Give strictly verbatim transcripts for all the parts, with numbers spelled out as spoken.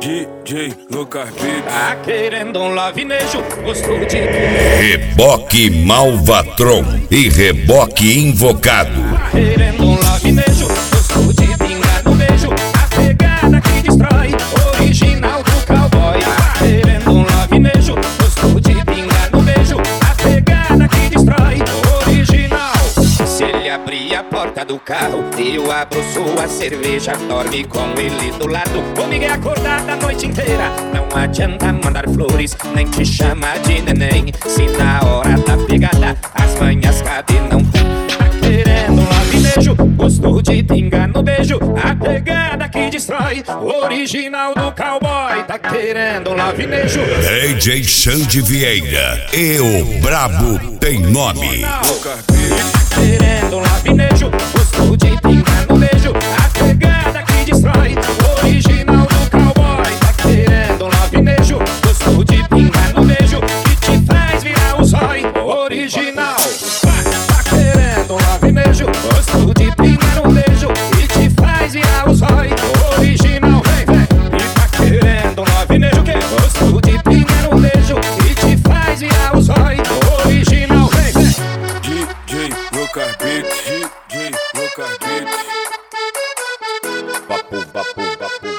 D J Lucas Beats. Tá querendo um lavinejo, gostou de Reboque Malvatron e Reboque Invocado. Tá querendo um lavinejo, gostou de pingar no beijo. A pegada que destrói, original do cowboy. Tá querendo um lavinejo, gostou de pingar no beijo. A pegada que destrói, original. Se ele abrir a porta do carro, eu abro sua cerveja. Dorme com ele do lado, comigo é acordada a noite inteira. Não adianta mandar flores, nem te chamar de neném. Se na hora da pegada as manhas cadê não tem. Tá querendo um lavinejo, gostou de pingar no beijo. A pegada que destrói, original do cowboy. Tá querendo um lavinejo. D J Xande Vieira e o Brabo tem nome. Lucas Beats. Tá querendo um lavinejo, gostou de pingar no beijo. A pegada que destrói, original do cowboy. Tá querendo um lavinejo, gostou de pingar no beijo. Que te faz virar o zói, original. Tá querendo um lavinejo, gostou de pingar no beijo. Que te faz virar o zói, original. Vem, vem. E tá querendo um lavinejo que gostou de pingar no beijo. Que te faz virar o zói, original. Vem, vem. D J Lucas Beats. D J Lucas Beats. Vapu, vapu, vapu.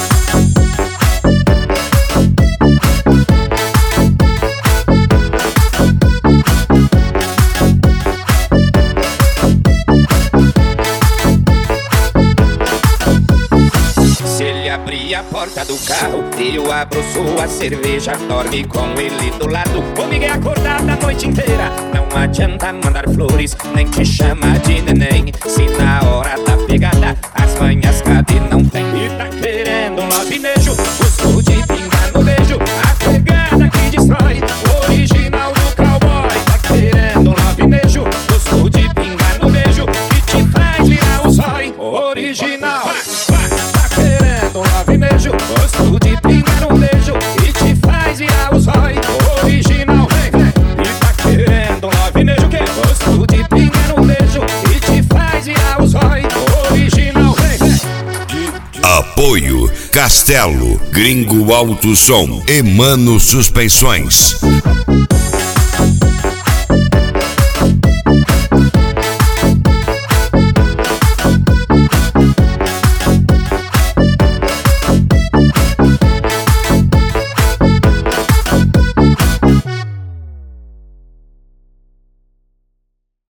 Se ele abrir a porta do carro, eu abro sua cerveja. Dorme com ele do lado, comigo é acordada a noite inteira. Não adianta mandar flores, nem te chamar de neném. Se na hora da pegada as manhas cadê não tem. E tá querendo um lavinejo, gostou de pingar no beijo. A pegada que destrói, original do cowboy. Tá querendo um lavinejo, gostou de pingar no beijo. Que te faz virar o zói, original. Tá querendo um lavinejo, gostou de pingar no beijo. Que te faz virar o zói, original. Vem, vem. E tá querendo um lavinejo que gostou de pingar no beijo. Que te faz virar o zói, original. Vem, vem. Apoio Castelo, Gringo Alto Som e Mano Suspensões.